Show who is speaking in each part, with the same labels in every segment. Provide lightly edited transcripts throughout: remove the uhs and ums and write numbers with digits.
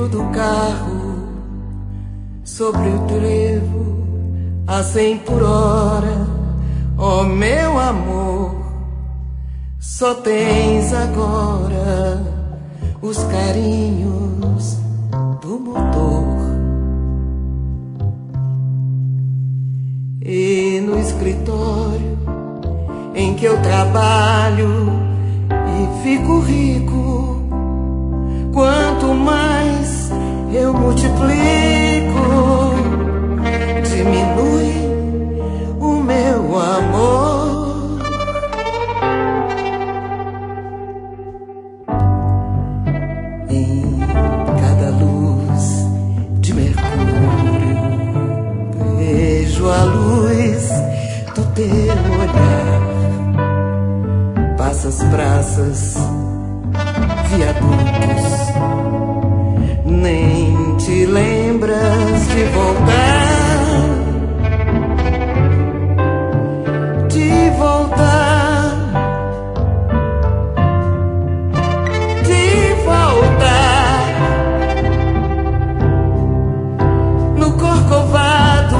Speaker 1: do carro sobre o trevo a 100 por hora. Oh, meu amor, só tens agora os carinhos do motor. E no escritório em que eu trabalho e fico rico, quanto mais eu multiplico, diminui o meu amor. Em cada luz de Mercúrio vejo a luz do teu olhar. Passa as praças, viadutos, nem te lembras de voltar, de voltar, de voltar. No Corcovado,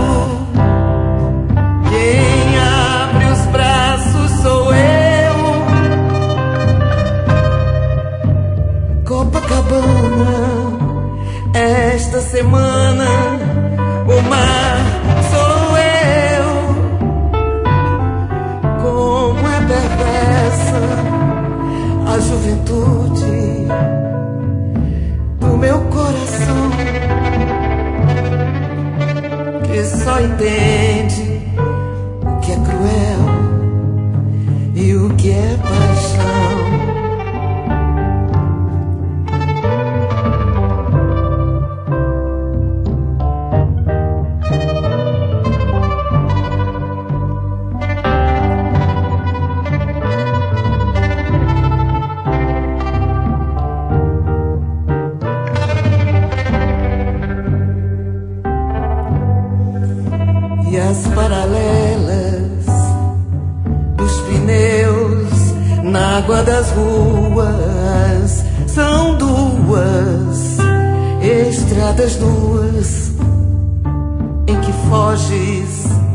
Speaker 1: quem abre os braços sou eu. Copacabana, esta semana o mar sou eu. Como é perversa a juventude do meu coração, que só entende o que é cruel e o que é paixão. E as paralelas dos pneus na água das ruas são duas estradas nuas em que foges